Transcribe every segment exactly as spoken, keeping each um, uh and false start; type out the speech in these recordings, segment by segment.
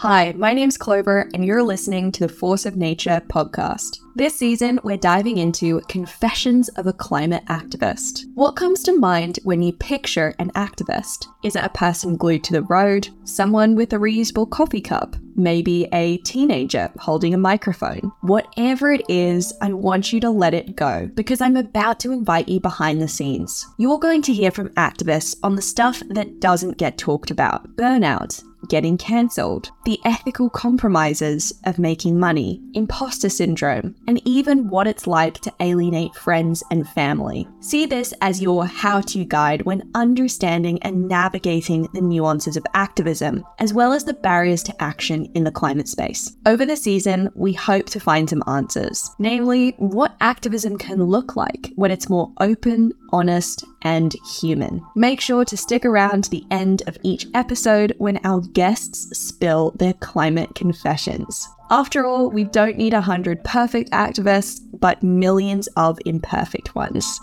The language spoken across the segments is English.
Hi, my name's Clover, and you're listening to the Force of Nature podcast. This season, we're diving into Confessions of a Climate Activist. What comes to mind when you picture an activist? Is it a person glued to the road? Someone with a reusable coffee cup? Maybe a teenager holding a microphone? Whatever it is, I want you to let it go, because I'm about to invite you behind the scenes. You're going to hear from activists on the stuff that doesn't get talked about. Burnout, getting cancelled, the ethical compromises of making money, imposter syndrome, and even what it's like to alienate friends and family. See this as your how-to guide when understanding and navigating the nuances of activism, as well as the barriers to action in the climate space. Over the season, we hope to find some answers, namely what activism can look like when it's more open, honest, and human. Make sure to stick around to the end of each episode when our guests spill their climate confessions. After all, we don't need a hundred perfect activists, but millions of imperfect ones.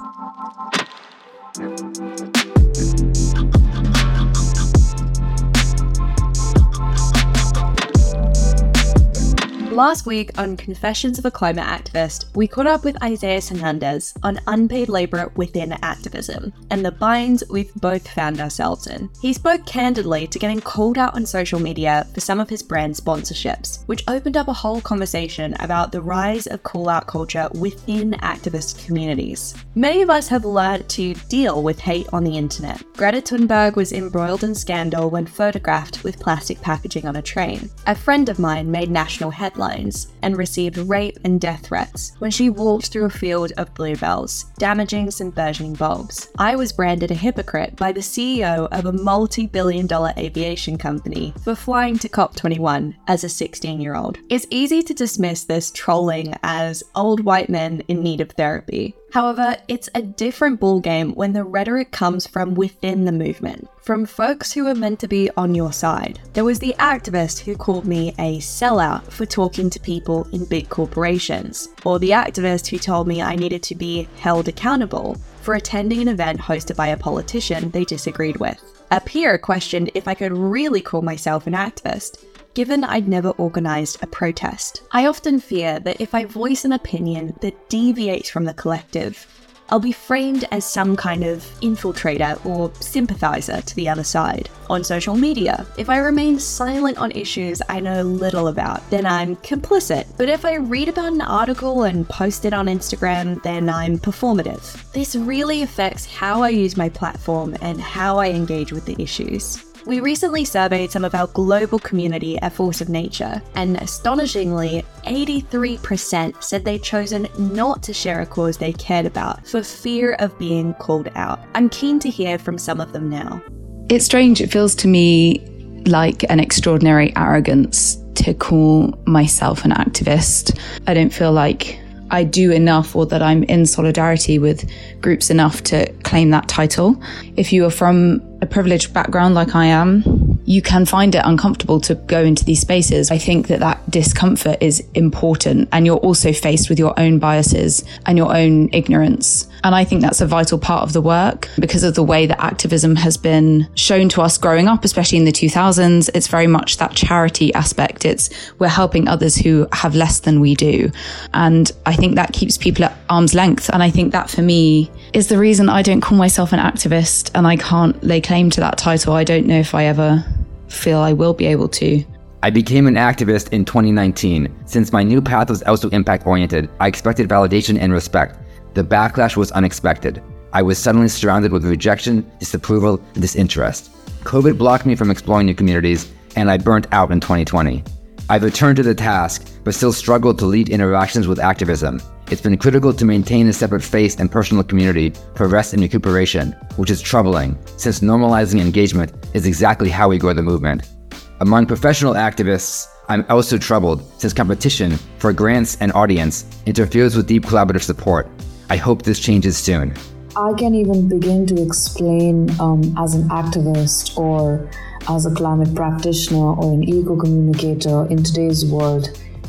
Last week on Confessions of a Climate Activist, we caught up with Isaias Hernandez on unpaid labour within activism and the binds we've both found ourselves in. He spoke candidly to getting called out on social media for some of his brand sponsorships, which opened up a whole conversation about the rise of call-out culture within activist communities. Many of us have learned to deal with hate on the internet. Greta Thunberg was embroiled in scandal when photographed with plastic packaging on a train. A friend of mine made national headlines and received rape and death threats when she walked through a field of bluebells, damaging some burgeoning bulbs. I was branded a hypocrite by the C E O of a multi-billion dollar aviation company for flying to COP twenty-one as a sixteen-year-old. It's easy to dismiss this trolling as old white men in need of therapy. However, it's a different ballgame when the rhetoric comes from within the movement, from folks who are meant to be on your side. There was the activist who called me a sellout for talking to people in big corporations, or the activist who told me I needed to be held accountable for attending an event hosted by a politician they disagreed with. A peer questioned if I could really call myself an activist, given I'd never organised a protest. I often fear that if I voice an opinion that deviates from the collective, I'll be framed as some kind of infiltrator or sympathiser to the other side. On social media, if I remain silent on issues I know little about, then I'm complicit. But if I read about an article and post it on Instagram, then I'm performative. This really affects how I use my platform and how I engage with the issues. We recently surveyed some of our global community at Force of Nature, and astonishingly, eighty-three percent said they'd chosen not to share a cause they cared about for fear of being called out. I'm keen to hear from some of them now. It's strange. It feels to me like an extraordinary arrogance to call myself an activist. I don't feel like I do enough or that I'm in solidarity with groups enough to claim that title. If you are from a privileged background like I am, you can find it uncomfortable to go into these spaces. I think that that discomfort is important, and you're also faced with your own biases and your own ignorance. And I think that's a vital part of the work because of the way that activism has been shown to us growing up, especially in the two thousands. It's very much that charity aspect. It's we're helping others who have less than we do. And I think that keeps people at arm's length. And I think that for me is the reason I don't call myself an activist and I can't lay claim to that title. I don't know if I ever feel I will be able to. I became an activist in twenty nineteen. Since my new path was also impact-oriented, I expected validation and respect. The backlash was unexpected. I was suddenly surrounded with rejection, disapproval, and disinterest. COVID blocked me from exploring new communities, and I burnt out in twenty twenty. I've returned to the task, but still struggled to lead interactions with activism. It's been critical to maintain a separate face and personal community for rest and recuperation, which is troubling, since normalizing engagement is exactly how we grow the movement. Among professional activists, I'm also troubled since competition for grants and audience interferes with deep collaborative support. I hope this changes soon. I can't even begin to explain um, as an activist or as a climate practitioner or an eco-communicator in today's world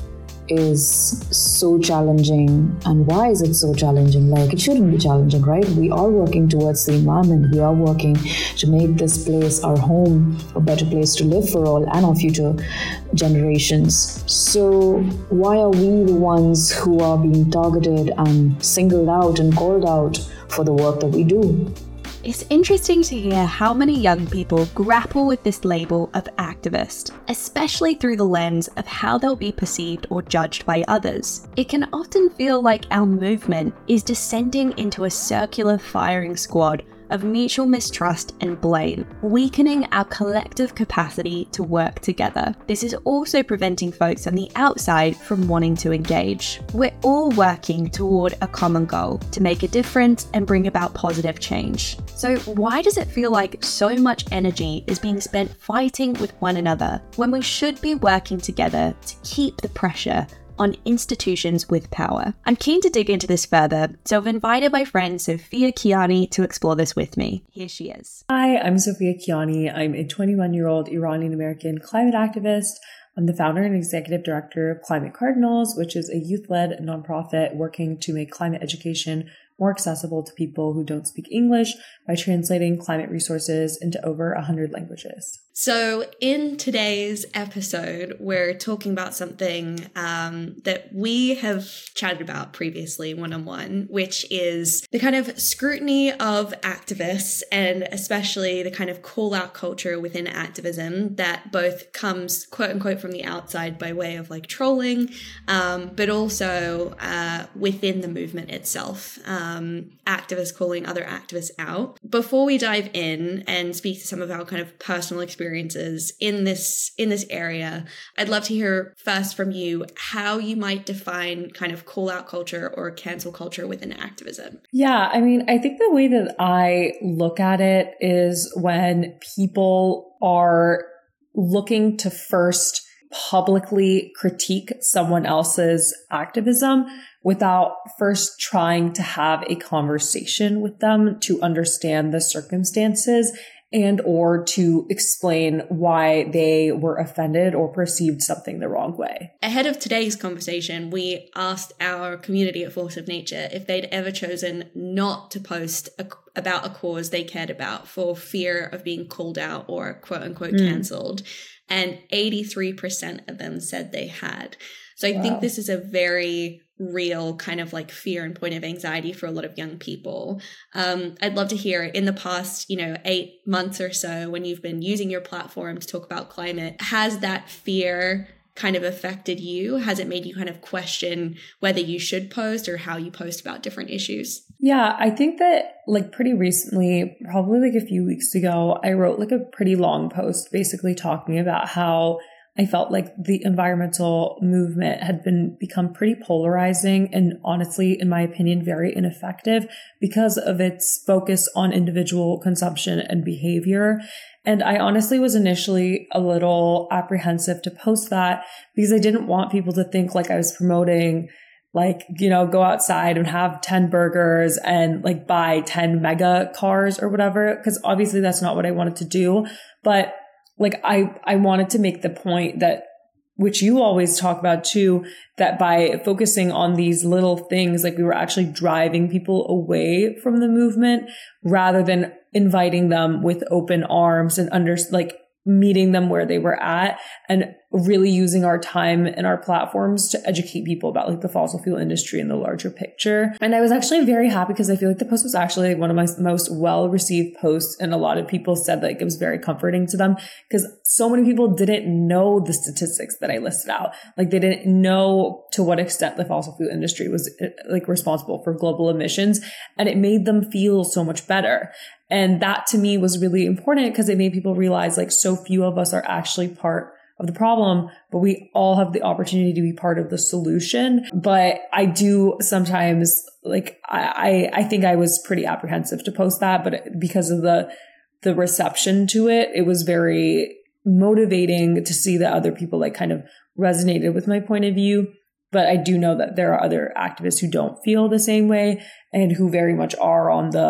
is so challenging, and why is it so challenging? Like, it shouldn't be challenging, right? We are working towards the environment. We are working to make this place, our home, a better place to live for all and our future generations. So why are we the ones who are being targeted and singled out and called out for the work that we do? It's interesting to hear how many young people grapple with this label of activist, especially through the lens of how they'll be perceived or judged by others. It can often feel like our movement is descending into a circular firing squad of mutual mistrust and blame, weakening our collective capacity to work together. This is also preventing folks on the outside from wanting to engage. We're all working toward a common goal to make a difference and bring about positive change. So why does it feel like so much energy is being spent fighting with one another when we should be working together to keep the pressure on institutions with power? I'm keen to dig into this further, so I've invited my friend Sophia Kiani to explore this with me. Here she is. Hi, I'm Sophia Kiani. I'm a twenty-one-year-old Iranian-American climate activist. I'm the founder and executive director of Climate Cardinals, which is a youth-led nonprofit working to make climate education more accessible to people who don't speak English by translating climate resources into over one hundred languages. So in today's episode, we're talking about something um, that we have chatted about previously one-on-one, which is the kind of scrutiny of activists and especially the kind of call-out culture within activism that both comes quote-unquote from the outside by way of like trolling, um, but also uh, within the movement itself. Um, activists calling other activists out. Before we dive in and speak to some of our kind of personal experiences in this in this area, I'd love to hear first from you how you might define kind of call out culture or cancel culture within activism. Yeah, I mean, I think the way that I look at it is when people are looking to first publicly critique someone else's activism without first trying to have a conversation with them to understand the circumstances and or to explain why they were offended or perceived something the wrong way. Ahead of today's conversation, we asked our community at Force of Nature if they'd ever chosen not to post a, about a cause they cared about for fear of being called out or quote unquote mm. cancelled. And eighty-three percent of them said they had. So I wow. think this is a very real kind of like fear and point of anxiety for a lot of young people. Um, I'd love to hear in the past, you know, eight months or so when you've been using your platform to talk about climate, has that fear kind of affected you? Has it made you kind of question whether you should post or how you post about different issues? Yeah, I think that like pretty recently, probably like a few weeks ago, I wrote like a pretty long post basically talking about how I felt like the environmental movement had been become pretty polarizing and honestly, in my opinion, very ineffective because of its focus on individual consumption and behavior. And I honestly was initially a little apprehensive to post that because I didn't want people to think like I was promoting like, you know, go outside and have ten burgers and like buy ten mega cars or whatever, because obviously that's not what I wanted to do. But like I, I wanted to make the point that, which you always talk about too, that by focusing on these little things, like we were actually driving people away from the movement rather than inviting them with open arms and under like meeting them where they were at and really using our time and our platforms to educate people about like the fossil fuel industry and the larger picture. And I was actually very happy because I feel like the post was actually like one of my most well-received posts. And a lot of people said like it was very comforting to them because so many people didn't know the statistics that I listed out. Like they didn't know to what extent the fossil fuel industry was like responsible for global emissions. And it made them feel so much better. And that to me was really important because it made people realize like so few of us are actually part of the problem, but we all have the opportunity to be part of the solution. But I do sometimes like, I, I think I was pretty apprehensive to post that, but because of the, the reception to it, it was very motivating to see that other people like kind of resonated with my point of view. But I do know that there are other activists who don't feel the same way and who very much are on the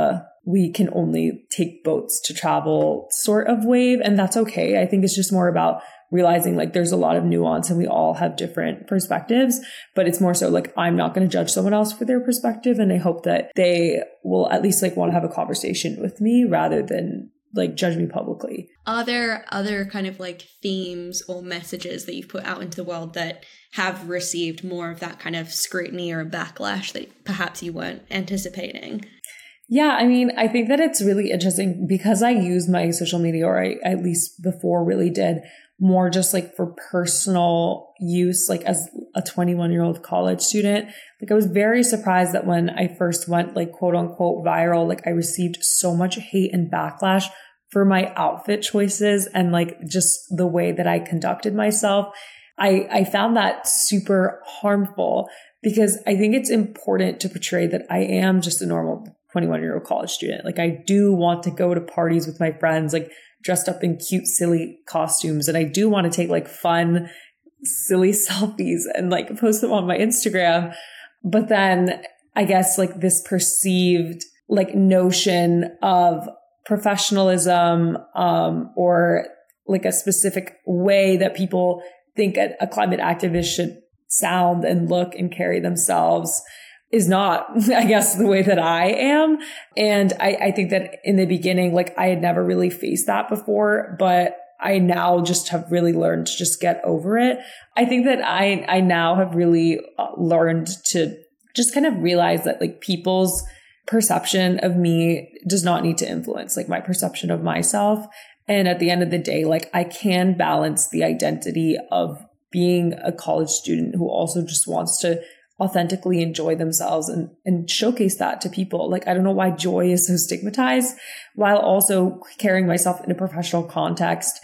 we can only take boats to travel sort of wave. And that's okay. I think it's just more about realizing like there's a lot of nuance and we all have different perspectives, but it's more so like I'm not going to judge someone else for their perspective. And I hope that they will at least like want to have a conversation with me rather than like judge me publicly. Are there other kind of like themes or messages that you've put out into the world that have received more of that kind of scrutiny or backlash that perhaps you weren't anticipating? Yeah, I mean, I think that it's really interesting because I use my social media, or I at least before really did, more just like for personal use, like as a twenty-one year old college student. Like I was very surprised that when I first went like quote unquote viral, like I received so much hate and backlash for my outfit choices and like just the way that I conducted myself. I, I found that super harmful because I think it's important to portray that I am just a normal twenty-one year old college student. Like I do want to go to parties with my friends, like dressed up in cute, silly costumes. And I do want to take like fun, silly selfies and like post them on my Instagram. But then I guess like this perceived like notion of professionalism, um, or like a specific way that people think a, a climate activist should sound and look and carry themselves is not, I guess, the way that I am. And I, I think that in the beginning, like I had never really faced that before, but I now just have really learned to just get over it. I think that I, I now have really learned to just kind of realize that like people's perception of me does not need to influence like my perception of myself. And at the end of the day, like I can balance the identity of being a college student who also just wants to authentically enjoy themselves and, and showcase that to people. Like, I don't know why joy is so stigmatized, while also carrying myself in a professional context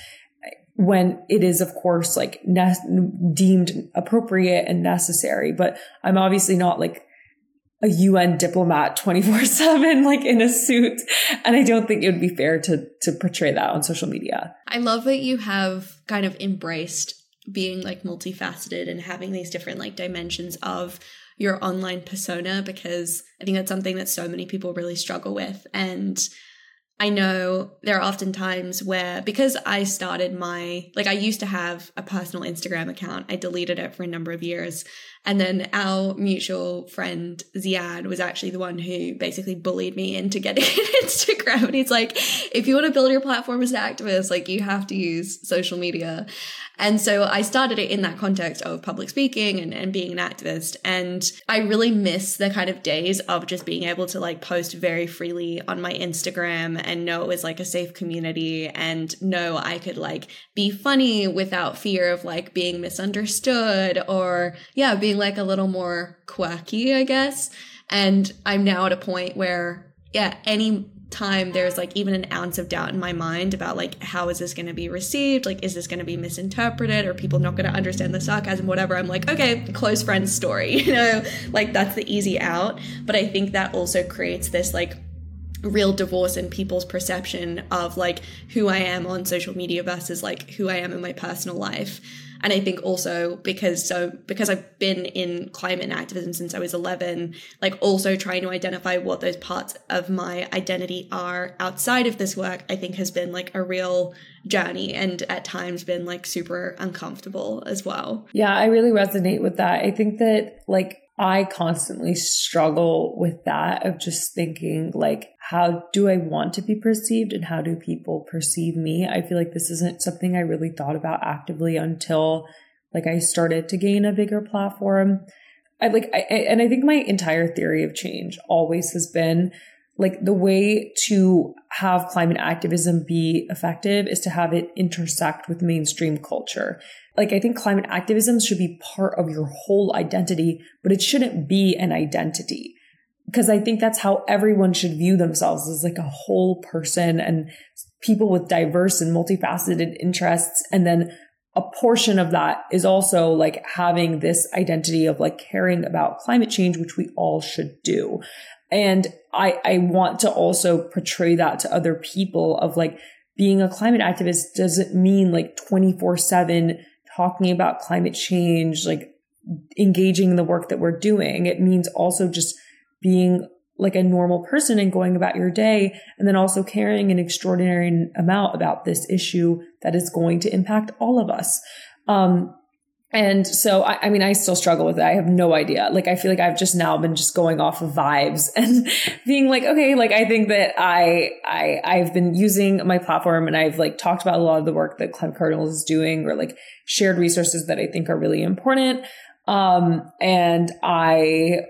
when it is, of course, like ne- deemed appropriate and necessary. But I'm obviously not like a U N diplomat twenty-four seven, like in a suit. And I don't think it would be fair to, to portray that on social media. I love that you have kind of embraced being like multifaceted and having these different like dimensions of your online persona, because I think that's something that so many people really struggle with. And I know there are often times where, because I started my, like I used to have a personal Instagram account. I deleted it for a number of years. And then our mutual friend Ziad was actually the one who basically bullied me into getting an Instagram. And he's like, if you want to build your platform as an activist, like you have to use social media. And so I started it in that context of public speaking and, and being an activist. And I really miss the kind of days of just being able to like post very freely on my Instagram and know it was like a safe community and know I could like be funny without fear of like being misunderstood or yeah, being like a little more quirky, I guess. And I'm now at a point where, yeah, any time there's like even an ounce of doubt in my mind about like how is this going to be received, like is this going to be misinterpreted, or people not going to understand the sarcasm, whatever, I'm like, okay, close friends story, you know, like that's the easy out. But I think that also creates this like real divorce in people's perception of like who I am on social media versus like who I am in my personal life. And I think also because so because I've been in climate and activism since I was eleven, like also trying to identify what those parts of my identity are outside of this work, I think has been like a real journey and at times been like super uncomfortable as well. Yeah, I really resonate with that. I think that like I constantly struggle with that of just thinking like, how do I want to be perceived and how do people perceive me? I feel like this isn't something I really thought about actively until like I started to gain a bigger platform. I like, I, and I think my entire theory of change always has been like the way to have climate activism be effective is to have it intersect with mainstream culture. Like, I think climate activism should be part of your whole identity, but it shouldn't be an identity. Because I think that's how everyone should view themselves, as like a whole person and people with diverse and multifaceted interests. And then a portion of that is also like having this identity of like caring about climate change, which we all should do. And I, I want to also portray that to other people of like being a climate activist doesn't mean like twenty-four seven talking about climate change, like engaging in the work that we're doing. It means also just being like a normal person and going about your day, and then also caring an extraordinary amount about this issue that is going to impact all of us. Um, and so, I, I mean, I still struggle with it. I have no idea. Like, I feel like I've just now been just going off of vibes and being like, okay, like, I think that I, I, I've been using my platform and I've like talked about a lot of the work that Climate Cardinals is doing, or like shared resources that I think are really important. Um, and I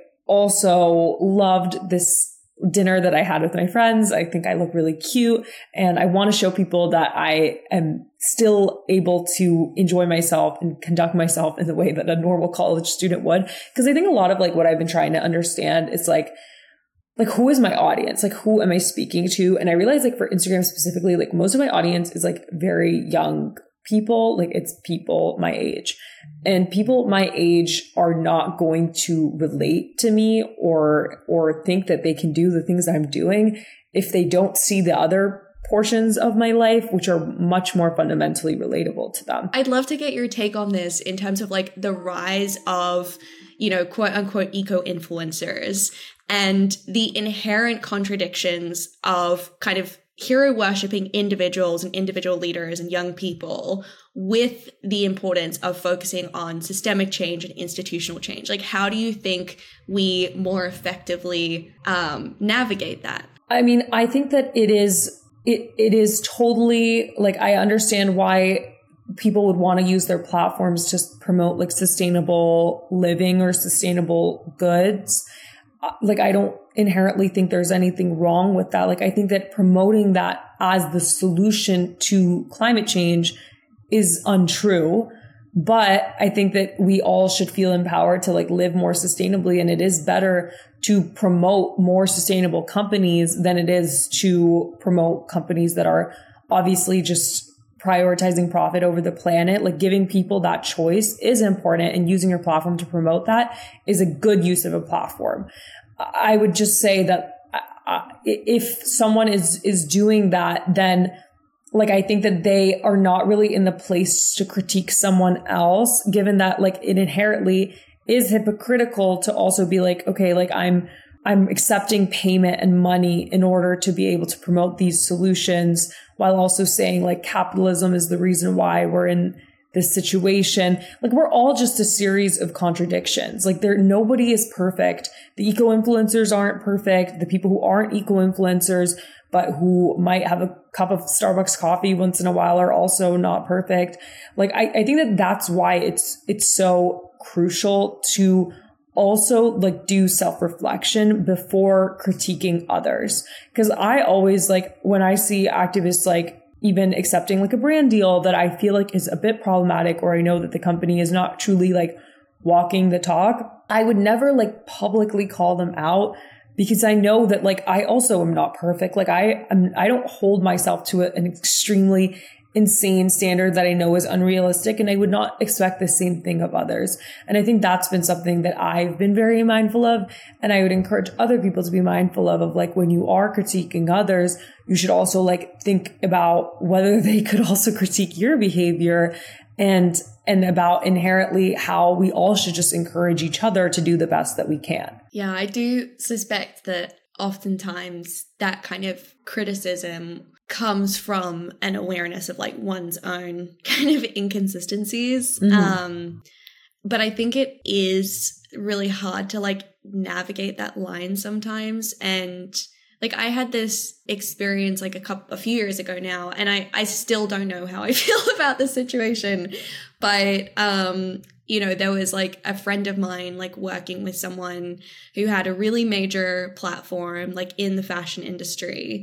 also loved this dinner that I had with my friends. I think I look really cute, and I want to show people that I am still able to enjoy myself and conduct myself in the way that a normal college student would. Because I think a lot of like what I've been trying to understand is like, like who is my audience? Like who am I speaking to? And I realize like for Instagram specifically, like most of my audience is like very young people. Like it's people my age, and people my age are not going to relate to me or, or think that they can do the things that I'm doing if they don't see the other portions of my life, which are much more fundamentally relatable to them. I'd love to get your take on this in terms of like the rise of, you know, quote unquote eco-influencers and the inherent contradictions of kind of hero worshipping individuals and individual leaders and young people with the importance of focusing on systemic change and institutional change. Like, how do you think we more effectively um, navigate that? I mean, I think that it is, it it is totally like, I understand why people would want to use their platforms to promote like sustainable living or sustainable goods. Like, I don't inherently think there's anything wrong with that. Like, I think that promoting that as the solution to climate change is untrue. But I think that we all should feel empowered to like live more sustainably. And it is better to promote more sustainable companies than it is to promote companies that are obviously just prioritizing profit over the planet. Like, giving people that choice is important, and using your platform to promote that is a good use of a platform. I would just say that uh, if someone is, is doing that, then like, I think that they are not really in the place to critique someone else, given that like it inherently is hypocritical to also be like, okay, like I'm, I'm accepting payment and money in order to be able to promote these solutions, while also saying like capitalism is the reason why we're in this situation. Like, we're all just a series of contradictions. Like, there, nobody is perfect. The eco-influencers aren't perfect. The people who aren't eco-influencers, but who might have a cup of Starbucks coffee once in a while, are also not perfect. Like, I, I think that that's why it's, it's so crucial to also like do self-reflection before critiquing others. Cause I always like, when I see activists like even accepting like a brand deal that I feel like is a bit problematic, or I know that the company is not truly like walking the talk, I would never like publicly call them out, because I know that like I also am not perfect. Like I am, I don't hold myself to an extremely insane standard that I know is unrealistic, and I would not expect the same thing of others. And I think that's been something that I've been very mindful of, and I would encourage other people to be mindful of, of like, when you are critiquing others, you should also like think about whether they could also critique your behavior, and and about inherently how we all should just encourage each other to do the best that we can. Yeah, I do suspect that oftentimes that kind of criticism comes from an awareness of like one's own kind of inconsistencies. Mm-hmm. Um, but I think it is really hard to like navigate that line sometimes. And like, I had this experience like a couple, a few years ago now, and I, I still don't know how I feel about the situation. But, um, you know, there was like a friend of mine, like working with someone who had a really major platform, like in the fashion industry.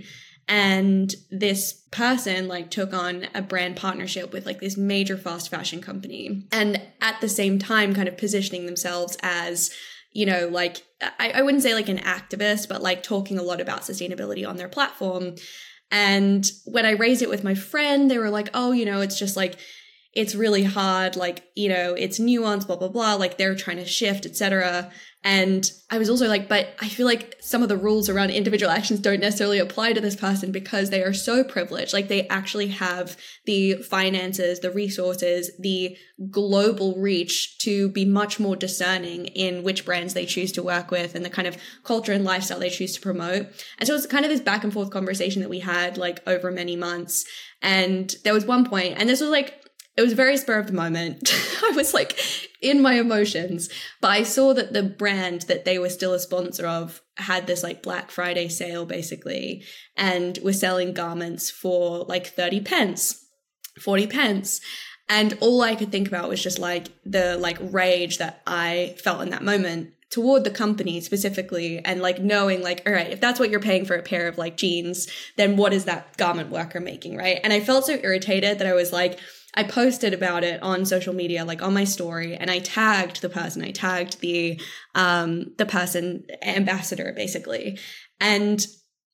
And this person like took on a brand partnership with like this major fast fashion company. And at the same time kind of positioning themselves as, you know, like, I, I wouldn't say like an activist, but like talking a lot about sustainability on their platform. And when I raised it with my friend, they were like, oh, you know, it's just like, it's really hard, like, you know, it's nuanced, blah, blah, blah, like they're trying to shift, et cetera. And I was also like, but I feel like some of the rules around individual actions don't necessarily apply to this person because they are so privileged. Like they actually have the finances, the resources, the global reach to be much more discerning in which brands they choose to work with and the kind of culture and lifestyle they choose to promote. And so it's kind of this back and forth conversation that we had like over many months. And there was one point, and this was like, it was a very spur of the moment. I was like in my emotions, but I saw that the brand that they were still a sponsor of had this like Black Friday sale basically, and was selling garments for like thirty pence, forty pence. And all I could think about was just like the like rage that I felt in that moment toward the company specifically, and like knowing like, all right, if that's what you're paying for a pair of like jeans, then what is that garment worker making, right? And I felt so irritated that I was like, I posted about it on social media, like on my story, and I tagged the person. I tagged the um the person ambassador basically, and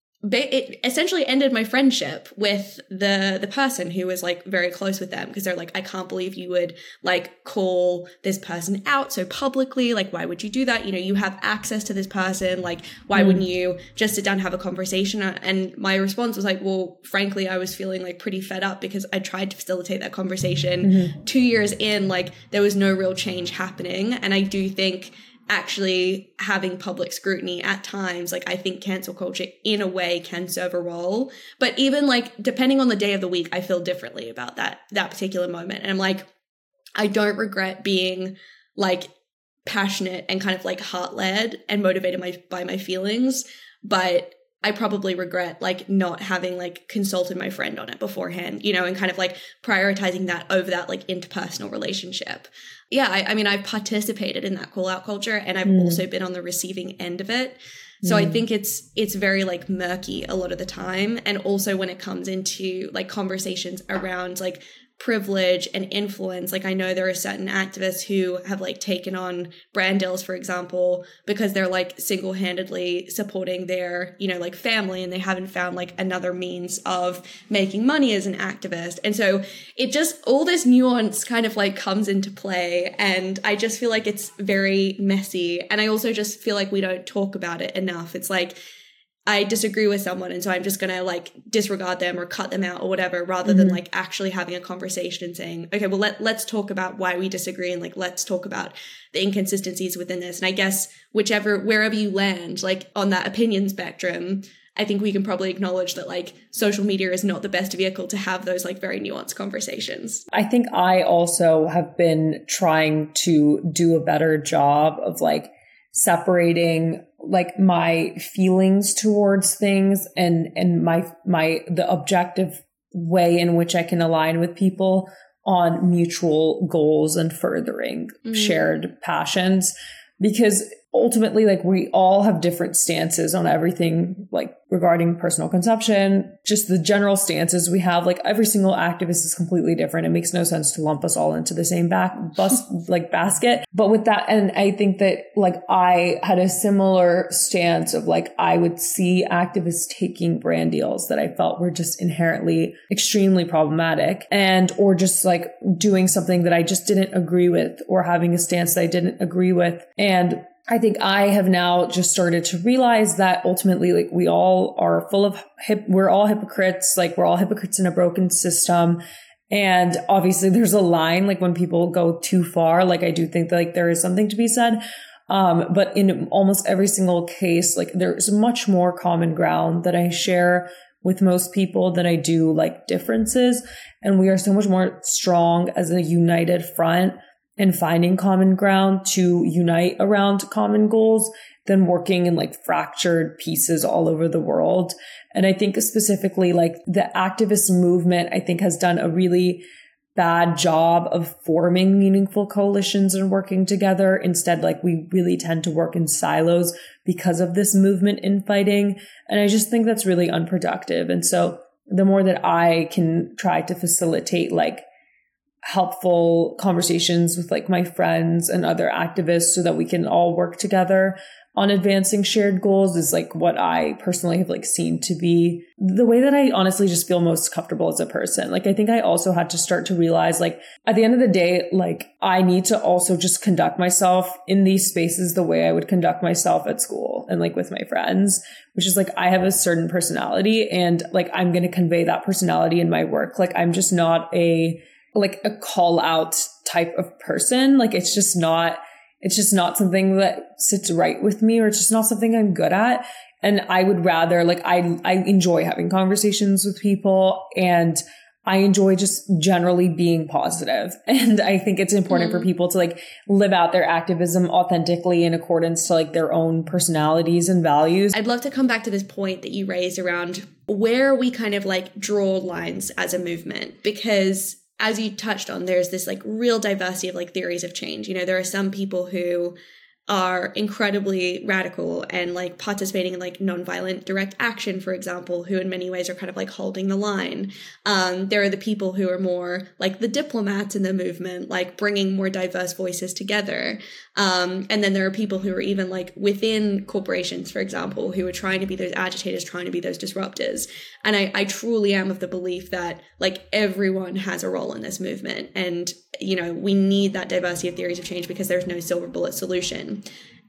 it essentially ended my friendship with the the person who was like very close with them, because they're like, I can't believe you would like call this person out so publicly. Like, why would you do that? You know, you have access to this person. Like, why mm. wouldn't you just sit down and have a conversation? And my response was like, well, frankly, I was feeling like pretty fed up because I tried to facilitate that conversation. Mm-hmm. Two years in, like there was no real change happening. And I do think actually having public scrutiny at times, like I think cancel culture in a way can serve a role. But even like depending on the day of the week, I feel differently about that, that particular moment. And I'm like, I don't regret being like passionate and kind of like heart-led and motivated my, by my feelings, but I probably regret like not having like consulted my friend on it beforehand, you know, and kind of like prioritizing that over that like interpersonal relationship. Yeah, I, I mean, I've participated in that call out culture, and I've mm. also been on the receiving end of it. So mm. I think it's it's very like murky a lot of the time. And also when it comes into like conversations around like privilege and influence, like I know there are certain activists who have like taken on brand deals, for example, because they're like single-handedly supporting their, you know, like family, and they haven't found like another means of making money as an activist. And so it just, all this nuance kind of like comes into play, and I just feel like it's very messy. And I also just feel like we don't talk about it enough. It's like, I disagree with someone, and so I'm just going to like disregard them or cut them out or whatever, rather mm-hmm. than like actually having a conversation and saying, okay, well, let, let's talk about why we disagree, and like, let's talk about the inconsistencies within this. And I guess whichever, wherever you land, like on that opinion spectrum, I think we can probably acknowledge that like social media is not the best vehicle to have those like very nuanced conversations. I think I also have been trying to do a better job of like separating like my feelings towards things and, and my, my, the objective way in which I can align with people on mutual goals and furthering mm. shared passions. Because ultimately, like we all have different stances on everything, like regarding personal consumption, just the general stances we have. Like every single activist is completely different. It makes no sense to lump us all into the same back bus like basket. But with that, and I think that like I had a similar stance of like I would see activists taking brand deals that I felt were just inherently extremely problematic, and or just like doing something that I just didn't agree with, or having a stance that I didn't agree with. And I think I have now just started to realize that ultimately, like we all are full of, hip, we're all hypocrites, like we're all hypocrites in a broken system. And obviously there's a line, like when people go too far, like I do think that like there is something to be said. Um, but in almost every single case, like there's much more common ground that I share with most people than I do like differences. And we are so much more strong as a united front and finding common ground to unite around common goals than working in like fractured pieces all over the world. And I think specifically like the activist movement, I think has done a really bad job of forming meaningful coalitions and working together. Instead, like we really tend to work in silos because of this movement infighting. And I just think that's really unproductive. And so the more that I can try to facilitate like helpful conversations with like my friends and other activists so that we can all work together, on advancing shared goals is like what I personally have like seen to be the way that I honestly just feel most comfortable as a person. Like, I think I also had to start to realize, like, at the end of the day, like, I need to also just conduct myself in these spaces the way I would conduct myself at school and like with my friends, which is like, I have a certain personality and like, I'm going to convey that personality in my work. Like, I'm just not a, like a call out type of person. Like, it's just not, it's just not something that sits right with me, or it's just not something I'm good at. And I would rather, like, I, I enjoy having conversations with people, and I enjoy just generally being positive. And I think it's important mm. for people to like live out their activism authentically in accordance to like their own personalities and values. I'd love to come back to this point that you raised around where we kind of like draw lines as a movement, because as you touched on, there's this like real diversity of like theories of change. You know, there are some people who are incredibly radical and like participating in like nonviolent direct action, for example, who in many ways are kind of like holding the line. Um, there are the people who are more like the diplomats in the movement, like bringing more diverse voices together. Um, and then there are people who are even like within corporations, for example, who are trying to be those agitators, trying to be those disruptors. And I, I truly am of the belief that like everyone has a role in this movement. And, you know, we need that diversity of theories of change because there's no silver bullet solution.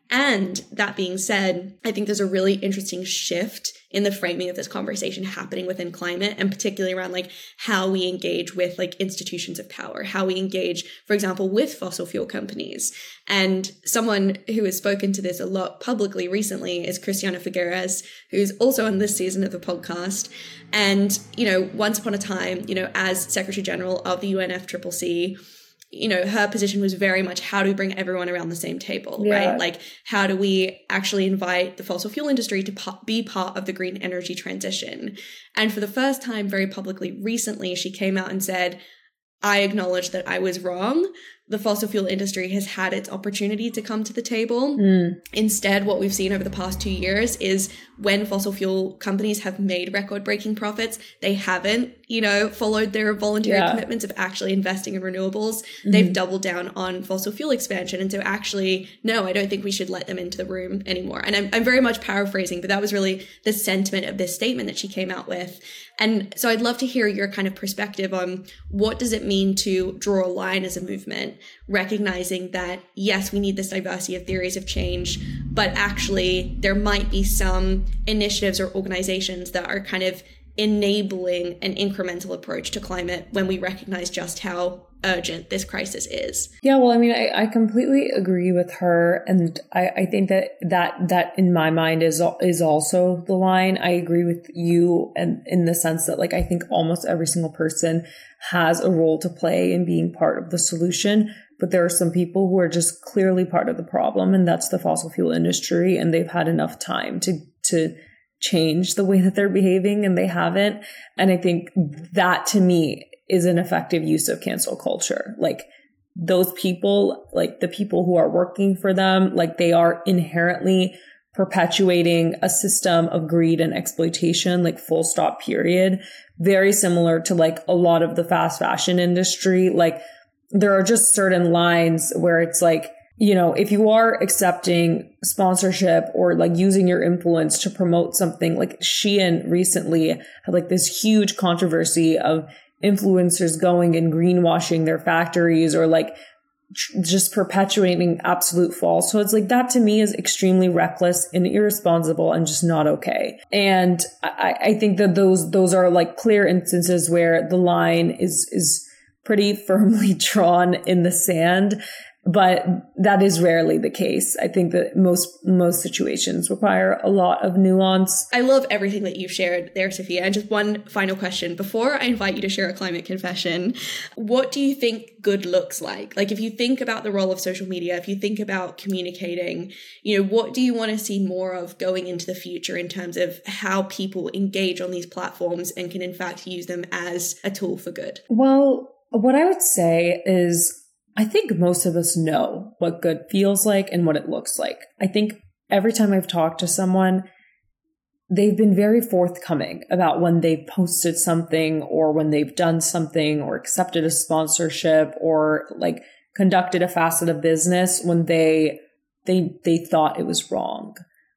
And that being said, I think there's a really interesting shift in the framing of this conversation happening within climate, and particularly around like how we engage with like institutions of power, how we engage, for example, with fossil fuel companies. And someone who has spoken to this a lot publicly recently is Christiana Figueres, who's also on this season of the podcast. And, you know, once upon a time, you know, as Secretary General of the U N F C C C, you know, her position was very much how do we bring everyone around the same table, yeah. right? Like, how do we actually invite the fossil fuel industry to po- be part of the green energy transition? And for the first time, very publicly recently, she came out and said, I acknowledge that I was wrong. The fossil fuel industry has had its opportunity to come to the table. Mm. Instead, what we've seen over the past two years is when fossil fuel companies have made record-breaking profits, they haven't, you know, followed their voluntary yeah. commitments of actually investing in renewables. Mm-hmm. They've doubled down on fossil fuel expansion. And so actually, no, I don't think we should let them into the room anymore. And I'm, I'm very much paraphrasing, but that was really the sentiment of this statement that she came out with. And so I'd love to hear your kind of perspective on what does it mean to draw a line as a movement, recognizing that, yes, we need this diversity of theories of change, but actually there might be some initiatives or organizations that are kind of enabling an incremental approach to climate when we recognize just how urgent this crisis is. Yeah, well, I mean, I, I completely agree with her. And I, I think that, that that in my mind is is also the line. I agree with you, and in the sense that, like, I think almost every single person has a role to play in being part of the solution. But there are some people who are just clearly part of the problem, and that's the fossil fuel industry. And they've had enough time to to change the way that they're behaving, and they haven't. And I think that, to me, is an effective use of cancel culture. Like, those people, like the people who are working for them, like they are inherently perpetuating a system of greed and exploitation, like full stop, period. Very similar to like a lot of the fast fashion industry. Like, there are just certain lines where it's like, you know, if you are accepting sponsorship or like using your influence to promote something, like Shein recently had like this huge controversy of influencers going and greenwashing their factories, or like tr- just perpetuating absolute falsehoods. Like, that to me is extremely reckless and irresponsible and just not okay. And I, I think that those those are like clear instances where the line is is pretty firmly drawn in the sand. But that is rarely the case. I think that most most situations require a lot of nuance. I love everything that you've shared there, Sophia. And just one final question before I invite you to share a climate confession. What do you think good looks like? Like, if you think about the role of social media, if you think about communicating, you know, what do you want to see more of going into the future in terms of how people engage on these platforms and can in fact use them as a tool for good? Well, what I would say is, I think most of us know what good feels like and what it looks like. I think every time I've talked to someone, they've been very forthcoming about when they've posted something, or when they've done something, or accepted a sponsorship, or like conducted a facet of business when they they they thought it was wrong.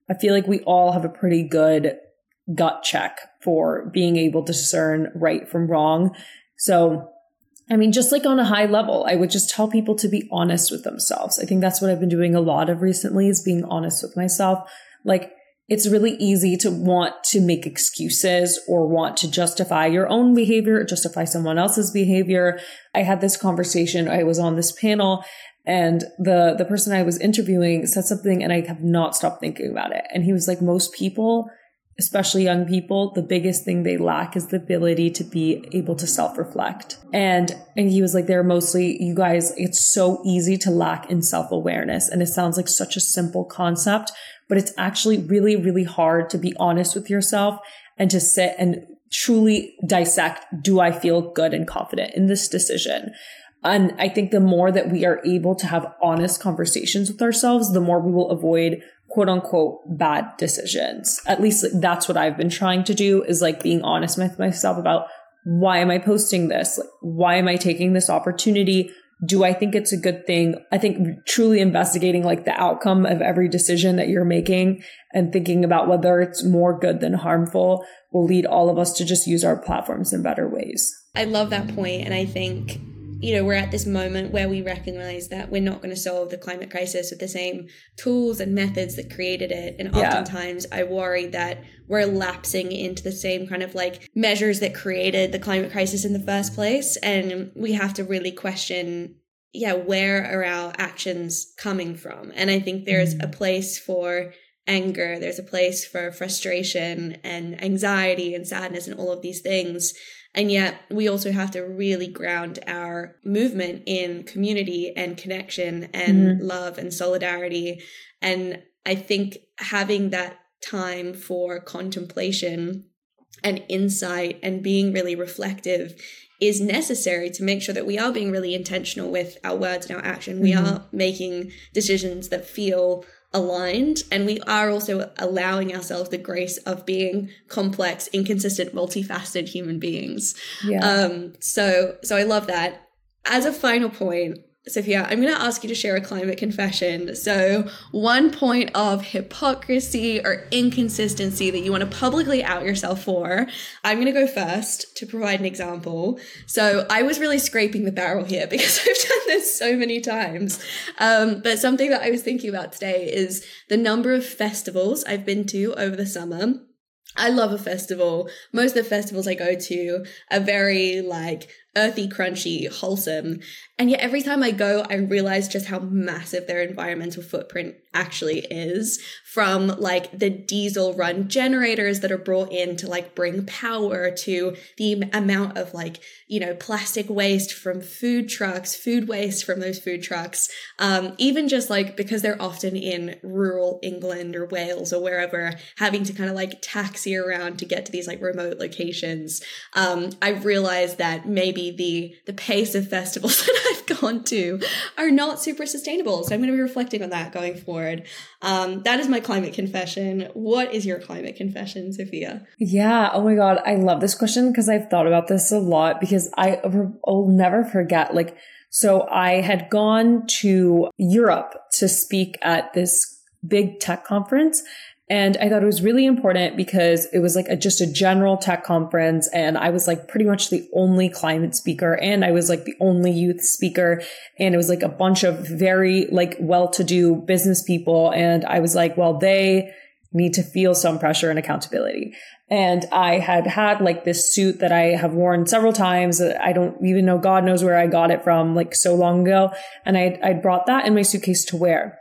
I feel like we all have a pretty good gut check for being able to discern right from wrong. So, I mean, just like on a high level, I would just tell people to be honest with themselves. I think that's what I've been doing a lot of recently, is being honest with myself. Like, it's really easy to want to make excuses or want to justify your own behavior or justify someone else's behavior. I had this conversation. I was on this panel, and the, the person I was interviewing said something, and I have not stopped thinking about it. And he was like, most people, especially young people, the biggest thing they lack is the ability to be able to self-reflect. And, and he was like, they're mostly, you guys, it's so easy to lack in self-awareness. And it sounds like such a simple concept, but it's actually really, really hard to be honest with yourself and to sit and truly dissect, do I feel good and confident in this decision? And I think the more that we are able to have honest conversations with ourselves, the more we will avoid quote unquote bad decisions. At least that's what I've been trying to do, is like being honest with myself about, why am I posting this? Like, why am I taking this opportunity? Do I think it's a good thing? I think truly investigating like the outcome of every decision that you're making and thinking about whether it's more good than harmful will lead all of us to just use our platforms in better ways. I love that point, and I think, you know, we're at this moment where we recognize that we're not going to solve the climate crisis with the same tools and methods that created it. And Yeah. oftentimes I worry that we're lapsing into the same kind of like measures that created the climate crisis in the first place. And we have to really question, yeah, where are our actions coming from? And I think there's mm-hmm. a place for anger, there's a place for frustration and anxiety and sadness and all of these things. And yet we also have to really ground our movement in community and connection and mm-hmm. love and solidarity. And I think having that time for contemplation and insight and being really reflective is necessary to make sure that we are being really intentional with our words and our action. Mm-hmm. We are making decisions that feel aligned, and we are also allowing ourselves the grace of being complex, inconsistent, multifaceted human beings. Yeah. Um, so, so I love that. As a final point, Sophia, I'm going to ask you to share a climate confession. So one point of hypocrisy or inconsistency that you want to publicly out yourself for. I'm going to go first to provide an example. So I was really scraping the barrel here because I've done this so many times. Um, but something that I was thinking about today is the number of festivals I've been to over the summer. I love a festival. Most of the festivals I go to are very like earthy, crunchy, wholesome. And yet every time I go, I realize just how massive their environmental footprint actually is, from like the diesel run generators that are brought in to like bring power, to the amount of like, you know, plastic waste from food trucks, food waste from those food trucks. Um, even just like, because they're often in rural England or Wales or wherever, having to kind of like taxi around to get to these like remote locations. Um, I realized that maybe the, the pace of festivals that I've gone to are not super sustainable. So I'm going to be reflecting on that going forward. Um, that is my climate confession. What is your climate confession, Sophia? Yeah. Oh my God. I love this question because I've thought about this a lot, because I will never forget, like, so I had gone to Europe to speak at this big tech conference. And I thought it was really important because it was like a, just a general tech conference. And I was like pretty much the only climate speaker. And I was like the only youth speaker. And it was like a bunch of very like well-to-do business people. And I was like, well, they need to feel some pressure and accountability. And I had had like this suit that I have worn several times. I don't even know, God knows where I got it from, like so long ago. And I I brought that in my suitcase to wear.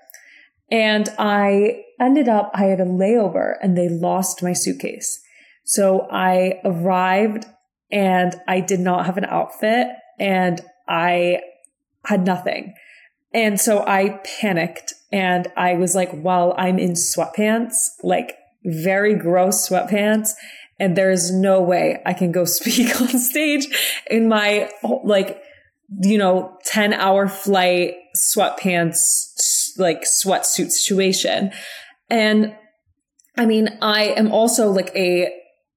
And I ended up, I had a layover and they lost my suitcase. So I arrived and I did not have an outfit and I had nothing. And so I panicked and I was like, well, I'm in sweatpants, like very gross sweatpants. And there's no way I can go speak on stage in my like, you know, ten hour flight sweatpants, like sweatsuit situation. And I mean, I am also like a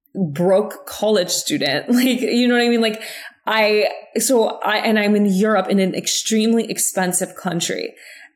broke college student, like, you know what I mean? Like I, so I, and I'm in Europe in an extremely expensive country.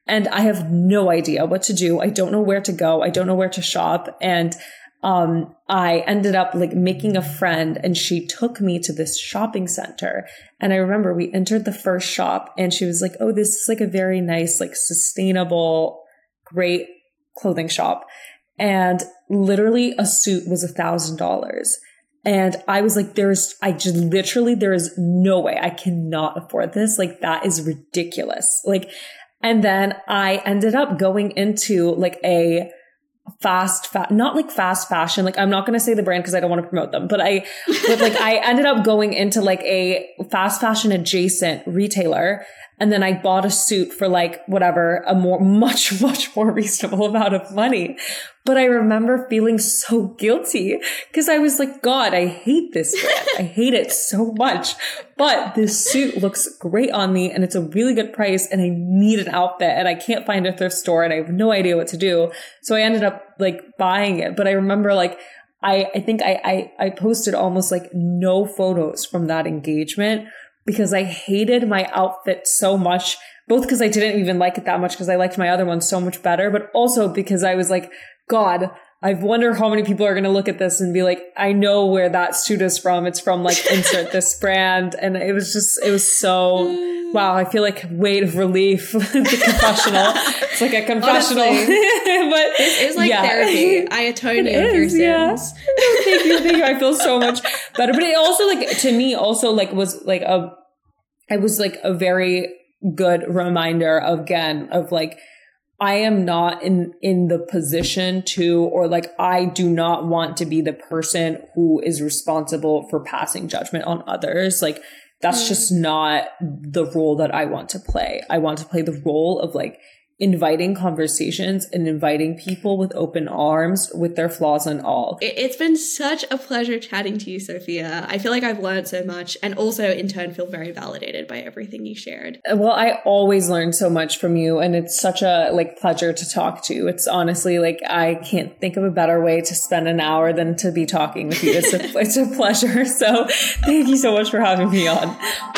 and I have no idea what to do. I don't know where to go. I don't know where to shop. And um, I ended up like making a friend, and she took me to this shopping center. And I remember we entered the first shop, and she was like, oh, this is like a very nice, like sustainable, great clothing shop. And literally a suit was a thousand dollars. And I was like, there's, I just literally, there is no way I cannot afford this. Like, that is ridiculous. Like, and then I ended up going into like a fast, fa- not like fast fashion. Like, I'm not going to say the brand because I don't want to promote them, but I, but like, I ended up going into like a fast fashion adjacent retailer. And then I bought a suit for like whatever, a more, much, much more reasonable amount of money. But I remember feeling so guilty because I was like, God, I hate this brand. I hate it so much. But this suit looks great on me, and it's a really good price, and I need an outfit, and I can't find a thrift store, and I have no idea what to do. So I ended up like buying it. But I remember like, I, I think I, I, I posted almost like no photos from that engagement because I hated my outfit so much, both because I didn't even like it that much because I liked my other one so much better, but also because I was like, God, I wonder how many people are going to look at this and be like, I know where that suit is from. It's from like insert this brand. And it was just, it was so, wow, I feel like weight of relief. The confessional. It's like a confessional. But this is like yeah. therapy. I atone you of your sins. Yeah. Thank you, thank you. I feel so much better. But it also like, to me also like was like a, it was like a very good reminder of, again, of like, I am not in, in the position to, or like, I do not want to be the person who is responsible for passing judgment on others. Like, that's mm. just not the role that I want to play. I want to play the role of like inviting conversations and inviting people with open arms with their flaws and all. It's been such a pleasure chatting to you, Sophia. I feel like I've learned so much, and also in turn feel very validated by everything you shared. Well, I always learn so much from you, and it's such a like pleasure to talk to. It's honestly like, I can't think of a better way to spend an hour than to be talking with you. It's a, it's a pleasure. So thank you so much for having me on.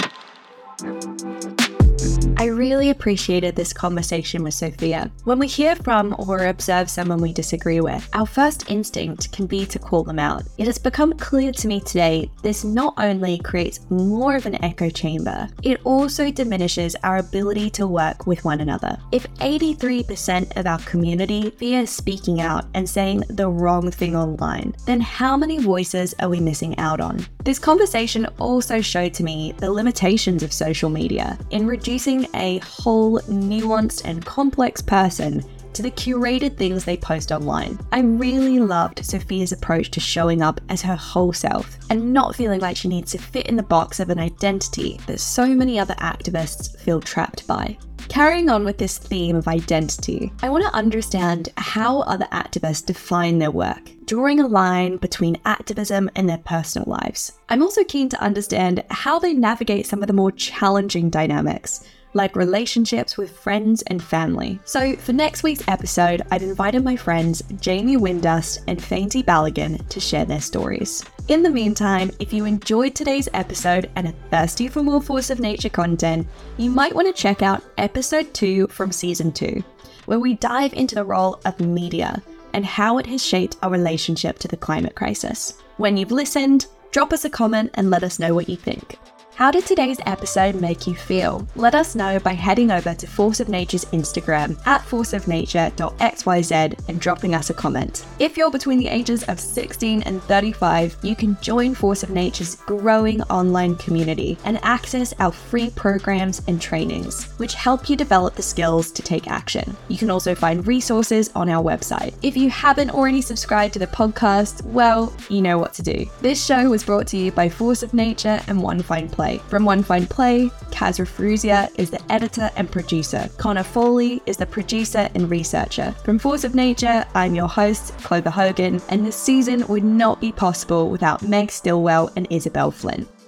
I really appreciated this conversation with Sophia. When we hear from or observe someone we disagree with, our first instinct can be to call them out. It has become clear to me today this not only creates more of an echo chamber, it also diminishes our ability to work with one another. If eighty-three percent of our community fears speaking out and saying the wrong thing online, then how many voices are we missing out on? This conversation also showed to me the limitations of social media in reducing a whole nuanced and complex person to the curated things they post online. I really loved Sophia's approach to showing up as her whole self and not feeling like she needs to fit in the box of an identity that so many other activists feel trapped by. Carrying on with this theme of identity, I want to understand how other activists define their work, drawing a line between activism and their personal lives. I'm also keen to understand how they navigate some of the more challenging dynamics, like relationships with friends and family. So for next week's episode, I'd invited my friends Jamie Windust and Fainty Balogun to share their stories. In the meantime, if you enjoyed today's episode and are thirsty for more Force of Nature content, you might want to check out episode two from season two, where we dive into the role of media and how it has shaped our relationship to the climate crisis. When you've listened, drop us a comment and let us know what you think. How did today's episode make you feel? Let us know by heading over to Force of Nature's Instagram at force of nature dot x y z and dropping us a comment. If you're between the ages of sixteen and thirty-five, you can join Force of Nature's growing online community and access our free programs and trainings, which help you develop the skills to take action. You can also find resources on our website. If you haven't already subscribed to the podcast, well, you know what to do. This show was brought to you by Force of Nature and One Fine Play. From One Fine Play, Kaz Rafruzia is the editor and producer. Connor Foley is the producer and researcher. From Force of Nature, I'm your host, Clover Hogan, and this season would not be possible without Meg Stillwell and Isabel Flynn.